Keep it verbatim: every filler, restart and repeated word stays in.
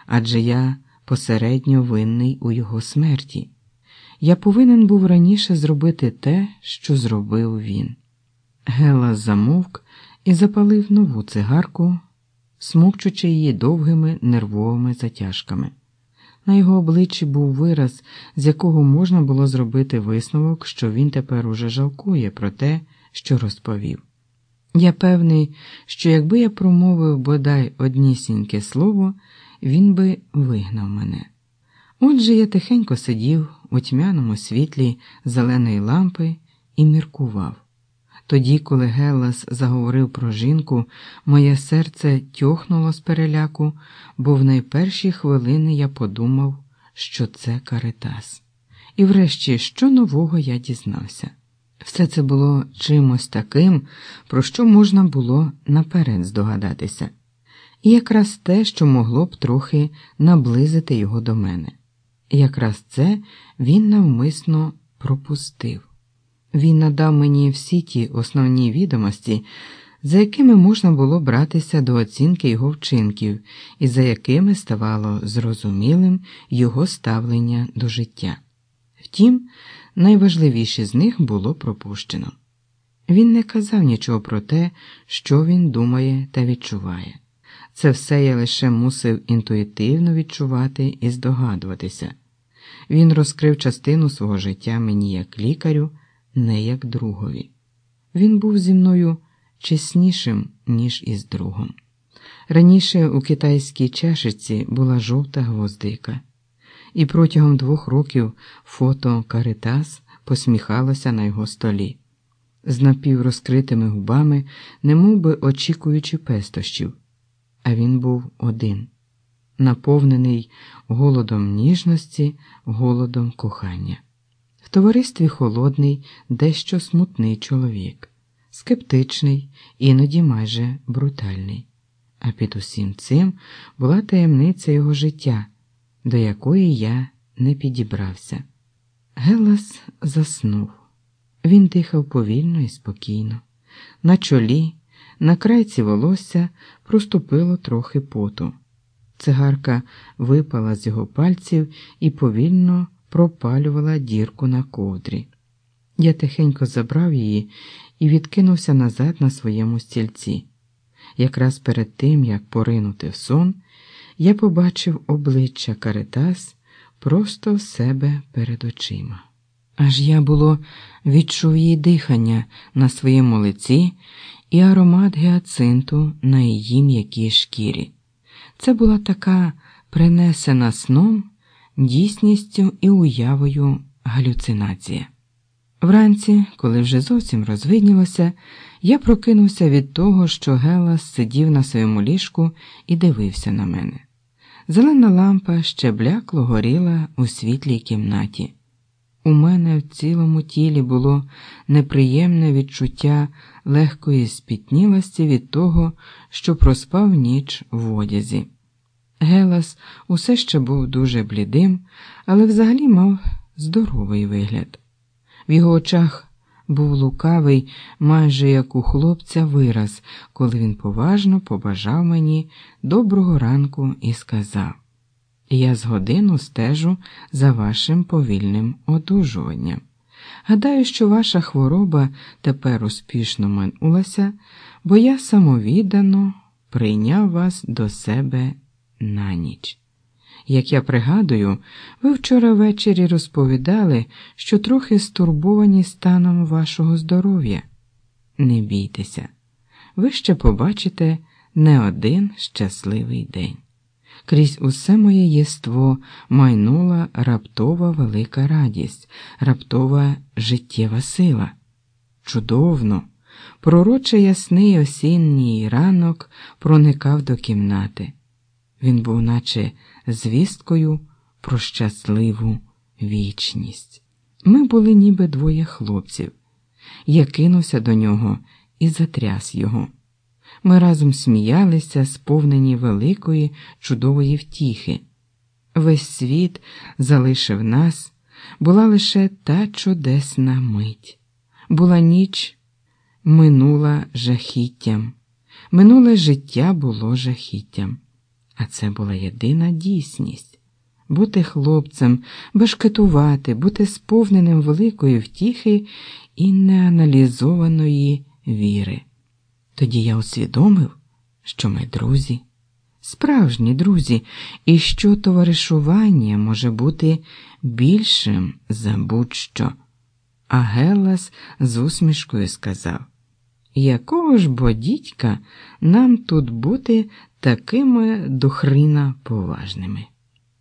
адже я посередньо винний у його смерті. Я повинен був раніше зробити те, що зробив він. Гелас замовк і запалив нову цигарку, смокчучи її довгими нервовими затяжками. На його обличчі був вираз, з якого можна було зробити висновок, що він тепер уже жалкує про те, що розповів. Я певний, що якби я промовив бодай однісіньке слово, він би вигнав мене. Отже, я тихенько сидів у тьмяному світлі зеленої лампи і міркував. Тоді, коли Гелас заговорив про жінку, моє серце тьохнуло з переляку, бо в найперші хвилини я подумав, що це Каритас. І врешті, що нового я дізнався? Все це було чимось таким, про що можна було наперед здогадатися. І якраз те, що могло б трохи наблизити його до мене. І якраз це він навмисно пропустив. Він надав мені всі ті основні відомості, за якими можна було братися до оцінки його вчинків і за якими ставало зрозумілим його ставлення до життя. Втім, найважливіше з них було пропущено. Він не казав нічого про те, що він думає та відчуває. Це все я лише мусив інтуїтивно відчувати і здогадуватися. Він розкрив частину свого життя мені як лікарю, не як другові. Він був зі мною чеснішим, ніж із другом. Раніше у китайській чашиці була жовта гвоздика, і протягом двох років фото Каритас посміхалося на його столі, з напіврозкритими губами, немов би очікуючи пестощів. А він був один, наповнений голодом ніжності, голодом кохання. В товаристві холодний, дещо смутний чоловік, скептичний, іноді майже брутальний. А під усім цим була таємниця його життя, до якої я не підібрався. Гелас заснув. Він дихав повільно і спокійно. На чолі, на крайці волосся проступило трохи поту. Цигарка випала з його пальців і повільно пропалювала дірку на ковдрі. Я тихенько забрав її і відкинувся назад на своєму стільці. Якраз перед тим, як поринути в сон, я побачив обличчя Каритас просто в себе перед очима. Аж я, було, відчув її дихання на своєму лиці і аромат гіацинту на її м'якій шкірі. Це була така принесена сном, дійсністю і уявою галюцинація. Вранці, коли вже зовсім розвиднілося, я прокинувся від того, що Гелас сидів на своєму ліжку і дивився на мене. Зелена лампа ще блякло горіла у світлій кімнаті. У мене в цілому тілі було неприємне відчуття легкої спітнілості від того, що проспав ніч в одязі. Гелас усе ще був дуже блідим, але взагалі мав здоровий вигляд. В його очах був лукавий, майже як у хлопця, вираз, коли він поважно побажав мені доброго ранку і сказав: «Я з годину стежу за вашим повільним одужуванням. Гадаю, що ваша хвороба тепер успішно минулася, бо я самовіддано прийняв вас до себе на ніч. Як я пригадую, ви вчора ввечері розповідали, що трохи стурбовані станом вашого здоров'я. Не бійтеся, ви ще побачите не один щасливий день. Крізь усе моє єство майнула раптова велика радість, раптова життєва сила. Чудовно, пророче ясний осінній ранок проникав до кімнати. Він був наче звісткою про щасливу вічність. Ми були ніби двоє хлопців. Я кинувся до нього і затряс його. Ми разом сміялися, сповнені великої, чудової втіхи. Весь світ залишив нас, була лише та чудесна мить. Була ніч, минула жахіттям. Минуле життя було жахіттям. А це була єдина дійсність. Бути хлопцем, бешкетувати, бути сповненим великої втіхи і неаналізованої віри. Тоді я усвідомив, що ми друзі, справжні друзі, і що товаришування може бути більшим за будь-що. А Геллас з усмішкою сказав: «Якого ж бо дідька нам тут бути такими до хріна поважними?»